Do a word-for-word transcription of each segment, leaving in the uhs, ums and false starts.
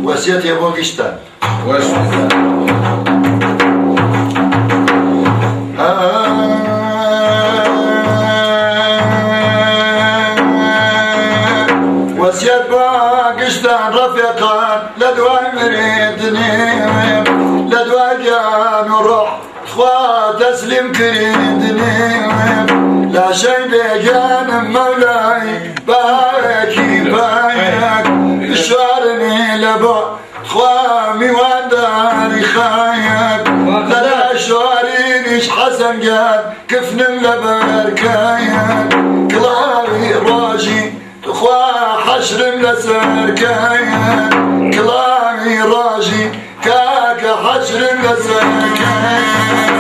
وەسیەت هەیە بۆ گشتان وەسیەت بۆ گشتان ڕەفیقان لە دوای مریدنی لە دوای گیان و ڕۆح خوا تەسلیم کردنی لاشەی بێگیانم مەولای باوێکی باەک شوارنی لە بۆ خوا میوانداری خایەک لەلا شوارینیش حەسەنگیان کفنم لە بەرکایەک کڵاوی ڕۆژی خوا حەشرم لەسەرکایەک کڵاوی ڕۆژی کاکە حەشرم لەسەرکایەک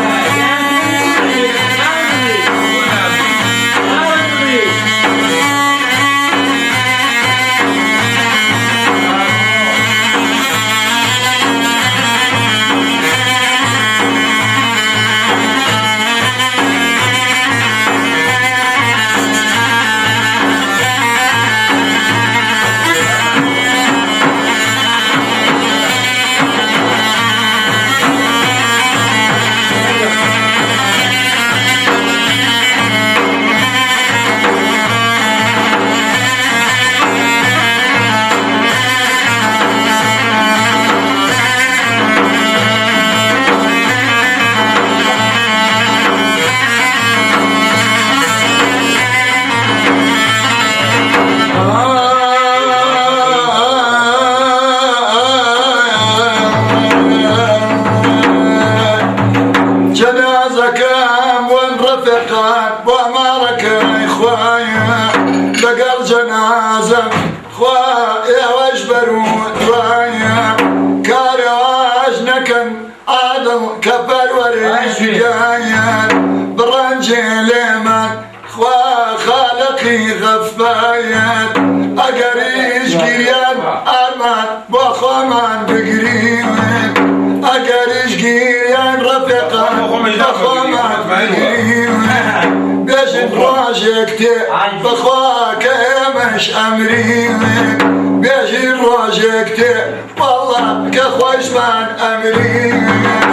بڕەنجێ لێمان خوا خالقی غەفایەت ئەگەریش گیریان ئارمان بۆ خۆمان بگرین ئەگەریش گیریان ڕەفیقان بۆ خۆمان بگرین بێژن ڕۆژێک تێ بەخوا کە ئێمەش ئەمرین بێژین ڕۆژێک تێ وەڵڵا کە خۆشمان ئەمرین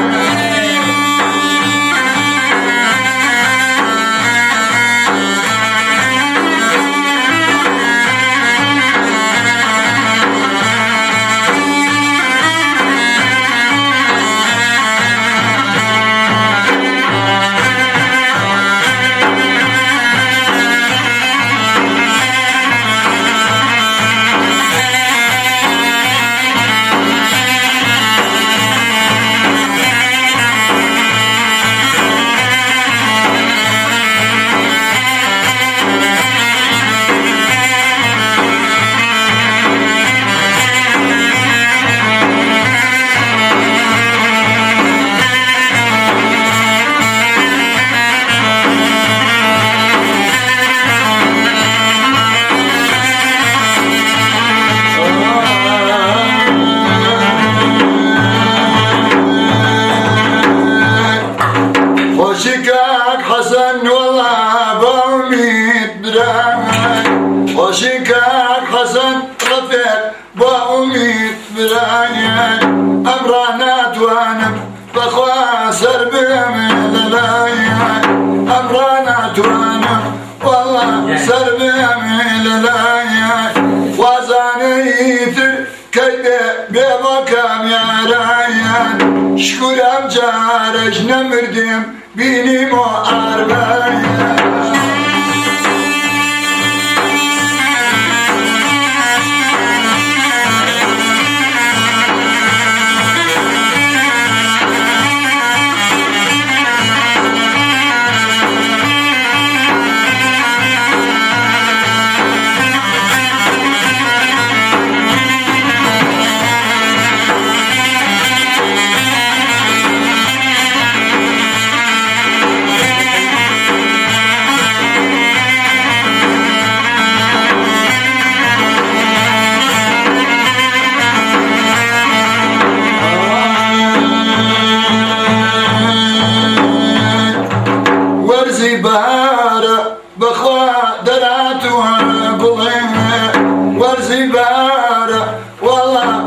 شکورم جارش نمردیم بینیم و عربایم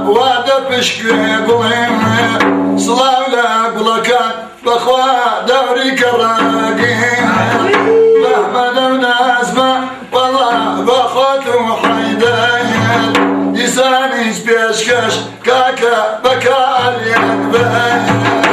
وادە پشکوێ گوڵێم سڵاو لە گوڵەکان بەخوا دەوری کەڕاگەین بەحمەدە و نازمە وەڵا بەخۆت و حەیدەیەت دیسانیش پێشکەش کاکە بەکارێک بێت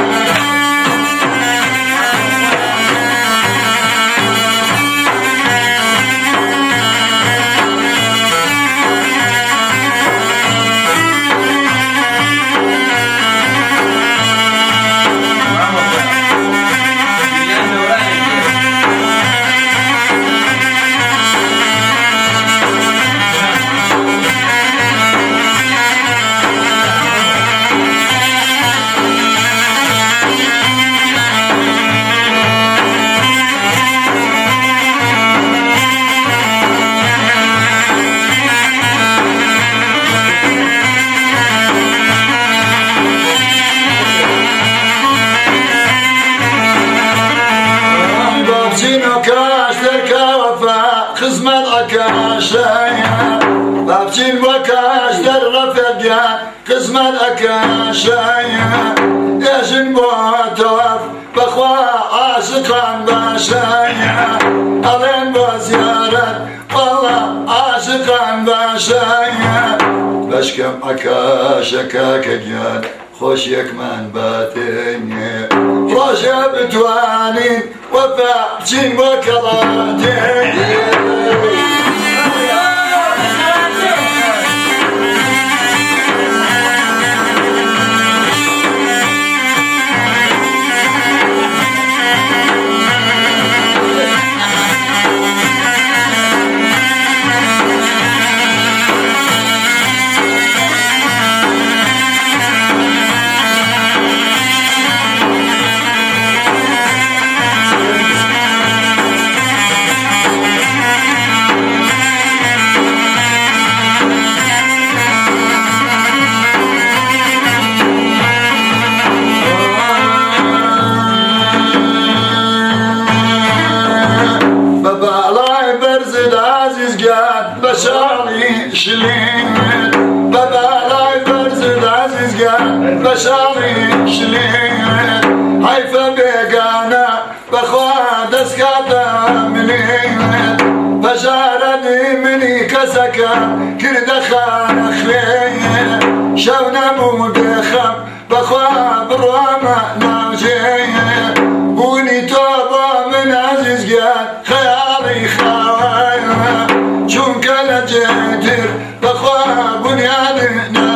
خزمەت ئەکاشەیە بابچین وەکاش دەرڕەفەگە خزمەت ئەکاشەیە ئێژن بۆ تەواف بەخوا عاشقان باشەیە ئەڵێن بۆ زیارەت وەڵا عاشقان باشەیە بەشکەم ئەکاشە کاکە گیان خۆشیەکمان باتێنێ ڕۆژە بتوانین وەفا بچین بۆ کەڵاتێنێ بەشاڵی شلێنێت بەبالای بەرزت عەزیزگە بەشاڵی شلێنێت حەیفە بێگانە بەخوا دەستکاتە منێنێت بەژارەنی منی کەسەکە کردە خانە خوێنێت شەو نەبوو بێخەم بەخوا بڕوامە ناوجێنێت بوونی تۆ بۆ من عەزیزگە خەیاڵی خاوەیە چونکە لە جێتر بەخوا بنیاد